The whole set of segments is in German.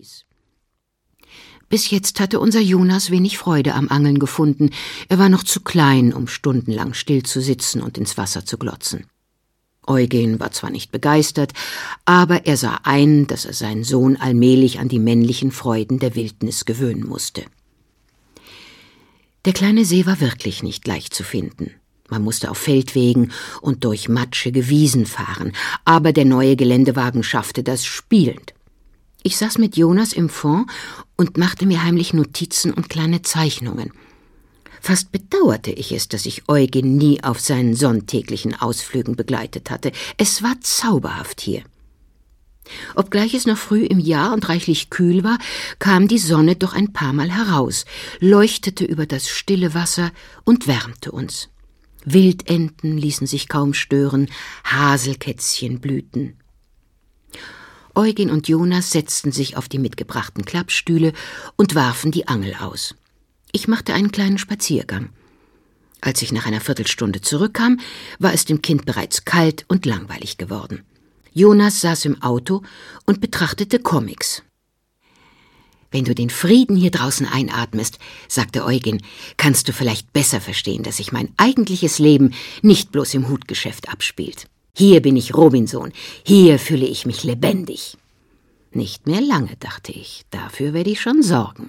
ließ. Bis jetzt hatte unser Jonas wenig Freude am Angeln gefunden. Er war noch zu klein, um stundenlang still zu sitzen und ins Wasser zu glotzen. Eugen war zwar nicht begeistert, aber er sah ein, dass er seinen Sohn allmählich an die männlichen Freuden der Wildnis gewöhnen musste. Der kleine See war wirklich nicht leicht zu finden. Man musste auf Feldwegen und durch matschige Wiesen fahren, aber der neue Geländewagen schaffte das spielend. Ich saß mit Jonas im Fond und machte mir heimlich Notizen und kleine Zeichnungen. Fast bedauerte ich es, dass ich Eugen nie auf seinen sonntäglichen Ausflügen begleitet hatte. Es war zauberhaft hier. Obgleich es noch früh im Jahr und reichlich kühl war, kam die Sonne doch ein paar Mal heraus, leuchtete über das stille Wasser und wärmte uns. Wildenten ließen sich kaum stören, Haselkätzchen blühten. Eugen und Jonas setzten sich auf die mitgebrachten Klappstühle und warfen die Angel aus. Ich machte einen kleinen Spaziergang. Als ich nach einer Viertelstunde zurückkam, war es dem Kind bereits kalt und langweilig geworden. Jonas saß im Auto und betrachtete Comics. »Wenn du den Frieden hier draußen einatmest«, sagte Eugen, »kannst du vielleicht besser verstehen, dass sich mein eigentliches Leben nicht bloß im Hutgeschäft abspielt. Hier bin ich Robinson, hier fühle ich mich lebendig.« Nicht mehr lange, dachte ich, dafür werde ich schon sorgen.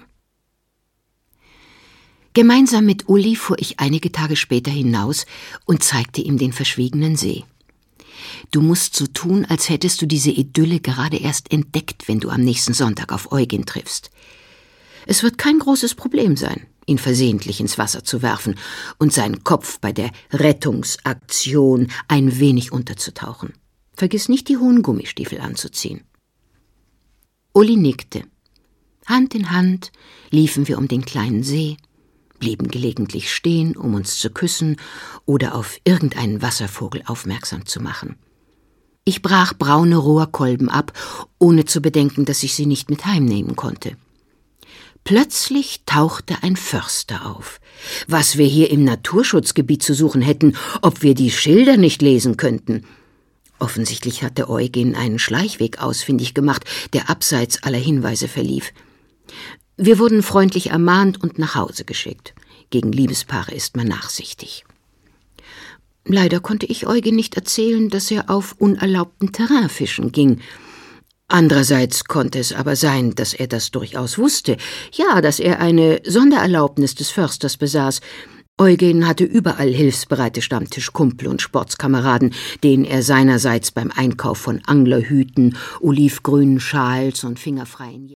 Gemeinsam mit Uli fuhr ich einige Tage später hinaus und zeigte ihm den verschwiegenen See. Du musst so tun, als hättest du diese Idylle gerade erst entdeckt, wenn du am nächsten Sonntag auf Eugen triffst. Es wird kein großes Problem sein, ihn versehentlich ins Wasser zu werfen und seinen Kopf bei der Rettungsaktion ein wenig unterzutauchen. Vergiss nicht, die hohen Gummistiefel anzuziehen. Uli nickte. Hand in Hand liefen wir um den kleinen See, blieben gelegentlich stehen, um uns zu küssen oder auf irgendeinen Wasservogel aufmerksam zu machen. Ich brach braune Rohrkolben ab, ohne zu bedenken, dass ich sie nicht mit heimnehmen konnte. Plötzlich tauchte ein Förster auf. Was wir hier im Naturschutzgebiet zu suchen hätten, ob wir die Schilder nicht lesen könnten. Offensichtlich hatte Eugen einen Schleichweg ausfindig gemacht, der abseits aller Hinweise verlief. Wir wurden freundlich ermahnt und nach Hause geschickt. Gegen Liebespaare ist man nachsichtig. Leider konnte ich Eugen nicht erzählen, dass er auf unerlaubten Terrain fischen ging. Andererseits konnte es aber sein, dass er das durchaus wusste. Ja, dass er eine Sondererlaubnis des Försters besaß. Eugen hatte überall hilfsbereite Stammtischkumpel und Sportskameraden, denen er seinerseits beim Einkauf von Anglerhüten, olivgrünen Schals und fingerfreien